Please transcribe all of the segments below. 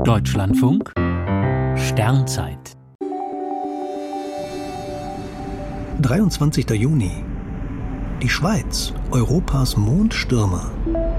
Deutschlandfunk Sternzeit 23. Juni. Die Schweiz, Europas Mondstürmer.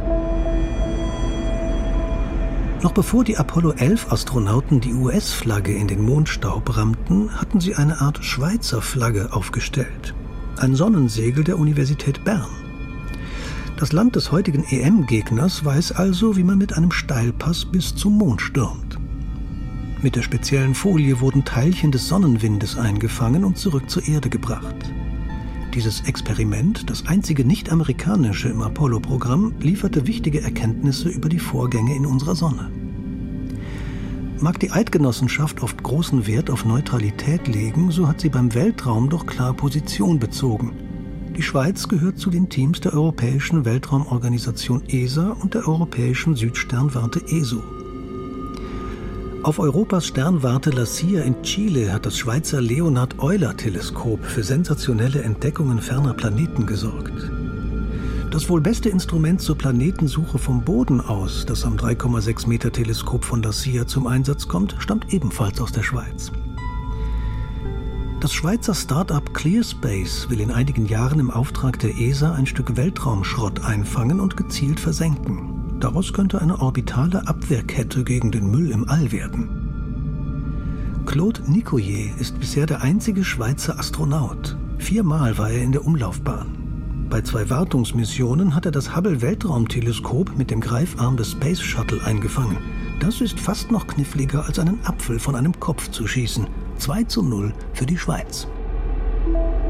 Noch bevor die Apollo 11 Astronauten die US-Flagge in den Mondstaub rammten, hatten sie eine Art Schweizer Flagge aufgestellt. Ein Sonnensegel der Universität Bern. Das Land des heutigen EM-Gegners weiß also, wie man mit einem Steilpass bis zum Mond stürmt. Mit der speziellen Folie wurden Teilchen des Sonnenwindes eingefangen und zurück zur Erde gebracht. Dieses Experiment, das einzige nicht-amerikanische im Apollo-Programm, lieferte wichtige Erkenntnisse über die Vorgänge in unserer Sonne. Mag die Eidgenossenschaft oft großen Wert auf Neutralität legen, so hat sie beim Weltraum doch klar Position bezogen. Die Schweiz gehört zu den Teams der Europäischen Weltraumorganisation ESA und der Europäischen Südsternwarte ESO. Auf Europas Sternwarte La Silla in Chile hat das Schweizer Leonhard-Euler-Teleskop für sensationelle Entdeckungen ferner Planeten gesorgt. Das wohl beste Instrument zur Planetensuche vom Boden aus, das am 3,6 Meter Teleskop von La Silla zum Einsatz kommt, stammt ebenfalls aus der Schweiz. Das Schweizer Start-up ClearSpace will in einigen Jahren im Auftrag der ESA ein Stück Weltraumschrott einfangen und gezielt versenken. Daraus könnte eine orbitale Abwehrkette gegen den Müll im All werden. Claude Nicollier ist bisher der einzige Schweizer Astronaut. 4-mal war er in der Umlaufbahn. Bei 2 Wartungsmissionen hat er das Hubble-Weltraumteleskop mit dem Greifarm des Space Shuttle eingefangen. Das ist fast noch kniffliger, als einen Apfel von einem Kopf zu schießen. 2:0 für die Schweiz.